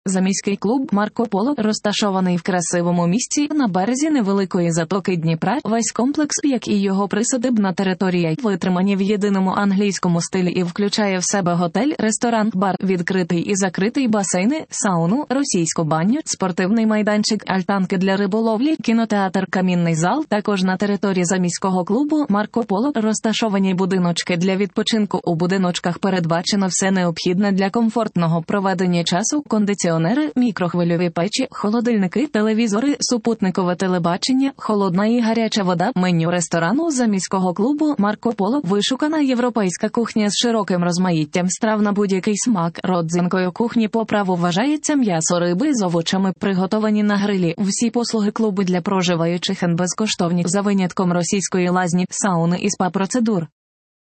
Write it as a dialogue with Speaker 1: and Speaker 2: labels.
Speaker 1: Заміський клуб «Марко Поло» розташований в красивому місці на березі невеликої затоки Дніпра. Весь комплекс, як і його присадибна територія, витримані в єдиному англійському стилі і включає в себе готель, ресторан, бар, відкритий і закритий басейни, сауну, російську баню, спортивний майданчик, альтанки для риболовлі, кінотеатр, камінний зал. Також на території заміського клубу «Марко Поло» розташовані будиночки для відпочинку. У будиночках передбачено все необхідне для комфортного проведення часу: кондиціонери, мікрохвильові печі, холодильники, телевізори, супутникове телебачення, холодна і гаряча вода. Меню ресторану заміського клубу «Марко Поло» – вишукана європейська кухня з широким розмаїттям страв на будь-який смак. Родзинкою кухні по праву вважається м'ясо риби з овочами, приготовані на грилі. Всі послуги клубу для проживаючих безкоштовні, за винятком російської лазні, сауни і спа-процедур.